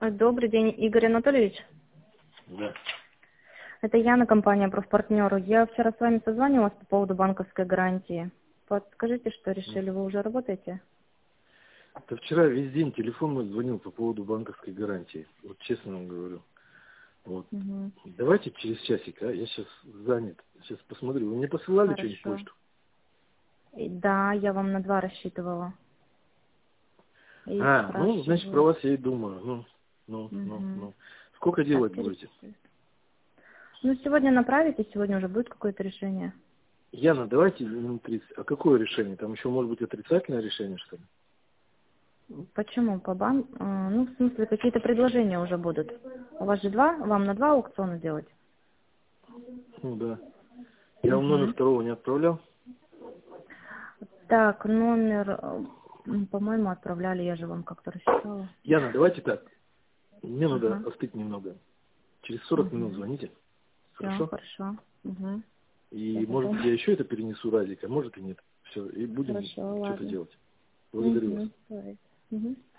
Добрый день, Игорь Анатольевич. Да. Это Яна, компания «Профпартнер». Я вчера с вами созванивалась по поводу банковской гарантии. Подскажите, что решили, вы уже работаете? Да вчера весь день телефон мой звонил по поводу банковской гарантии. Вот честно вам говорю. Вот. Угу. Давайте через часик, а? Я сейчас занят. Сейчас посмотрю. Вы мне посылали что-нибудь Хорошо. почту? Да, я вам на 2 рассчитывала. И Ну, значит, про спрашиваю. вас я и думаю. Угу. Сколько Так, делать будете? Ну, сегодня направите, сегодня уже будет какое-то решение. Яна, давайте минут 30. А какое решение? Там еще может быть отрицательное решение, что ли? Почему? По банку? Ну, в смысле, какие-то предложения уже будут. У вас же 2, вам на 2 аукциона делать? Ну да. Я вам номер Угу. второго не отправлял? Так, номер, по-моему, отправляли, я же вам как-то рассчитала. Яна, давайте так. Мне надо Ага. остыть немного. Через 40 минут Угу. звоните. Все, Хорошо? хорошо. Угу. И может я еще это перенесу разик, а может и нет. Все, и будем Хорошо, что-то ладно. делать. Благодарю вас. Угу. Давай. Угу.